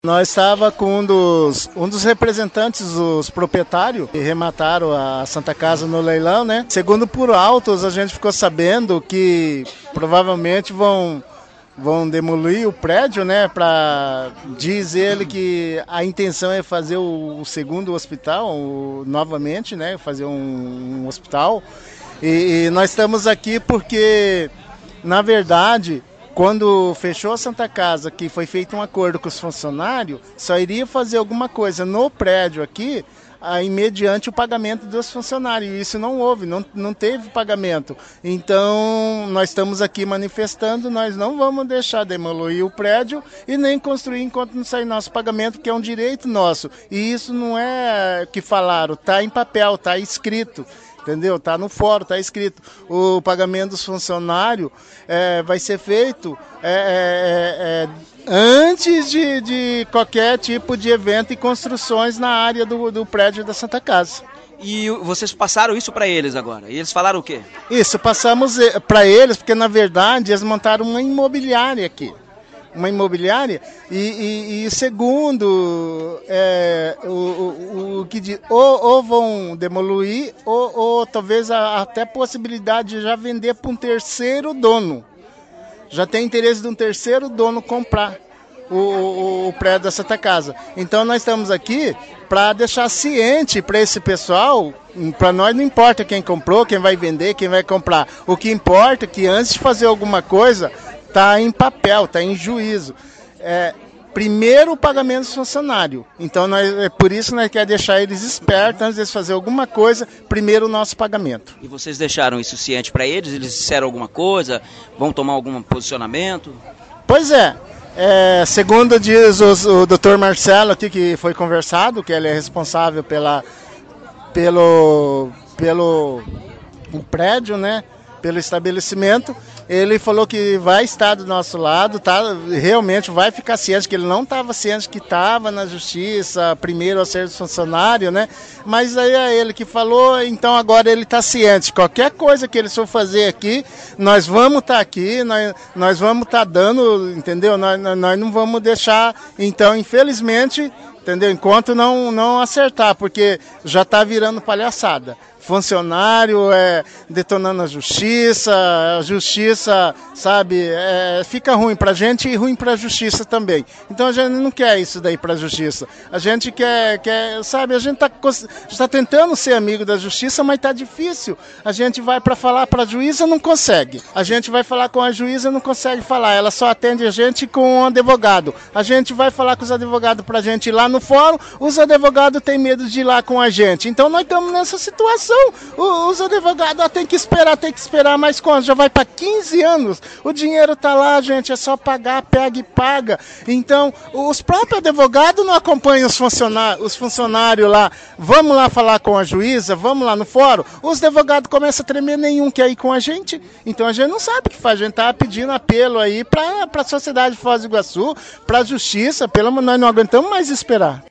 Nós estava com um dos representantes dos proprietários que remataram a Santa Casa no leilão, né? Segundo por autos, a gente ficou sabendo que provavelmente vão demolir o prédio, né? Diz ele que a intenção é fazer o segundo hospital, novamente, né? Fazer um hospital. E nós estamos aqui porque, na verdade, quando fechou a Santa Casa, que foi feito um acordo com os funcionários, só iria fazer alguma coisa no prédio aqui, aí, mediante o pagamento dos funcionários. E isso não houve, não teve pagamento. Então, nós estamos aqui manifestando, nós não vamos deixar demolir o prédio e nem construir enquanto não sair nosso pagamento, que é um direito nosso. E isso não é que falaram, está em papel, está escrito. Entendeu? Está no fórum, está escrito. O pagamento dos funcionários vai ser feito antes de qualquer tipo de evento e construções na área do prédio da Santa Casa. E vocês passaram isso para eles agora? E eles falaram o quê? Isso, passamos para eles, porque na verdade eles montaram uma imobiliária aqui. Uma imobiliária e segundo o que diz, ou vão demolir ou talvez até possibilidade de já vender para um terceiro dono. Já tem interesse de um terceiro dono comprar o prédio da Santa Casa. Então nós estamos aqui para deixar ciente para esse pessoal. Para nós não importa quem comprou, quem vai vender, quem vai comprar. O que importa é que antes de fazer alguma coisa, está em papel, está em juízo. Primeiro o pagamento dos funcionários. Então, por isso nós queremos deixar eles espertos, antes de fazer alguma coisa, primeiro o nosso pagamento. E vocês deixaram isso ciente para eles? Eles disseram alguma coisa? Vão tomar algum posicionamento? Pois é. Segundo diz o Dr. Marcelo aqui, que foi conversado, que ele é responsável pelo prédio, né? Pelo estabelecimento, ele falou que vai estar do nosso lado, realmente vai ficar ciente, que ele não estava ciente que estava na justiça, primeiro ao ser funcionário, né? Mas aí é ele que falou, então agora ele está ciente. Qualquer coisa que eles for fazer aqui, nós vamos estar aqui, nós vamos estar dando, entendeu? Nós não vamos deixar, então, infelizmente, entendeu? Enquanto não acertar, porque já está virando palhaçada. Funcionário detonando a justiça, sabe, fica ruim pra gente e ruim pra justiça também. Então a gente não quer isso daí pra justiça. A gente quer sabe, a gente tá tentando ser amigo da justiça, mas tá difícil. A gente vai para falar pra juíza, não consegue. A gente vai falar com a juíza, não consegue falar. Ela só atende a gente com um advogado. A gente vai falar com os advogados pra gente ir lá no fórum, os advogados têm medo de ir lá com a gente. Então nós estamos nessa situação. Os advogados têm que esperar mais quanto? Já vai para 15 anos. O dinheiro está lá, gente, é só pagar, pega e paga. Então, os próprios advogados não acompanham os funcionários lá. Vamos lá falar com a juíza, vamos lá no fórum. Os advogados começam a tremer, nenhum quer ir com a gente. Então, a gente não sabe o que faz. A gente está pedindo apelo aí para a sociedade de Foz do Iguaçu, para a justiça. Nós não aguentamos mais esperar.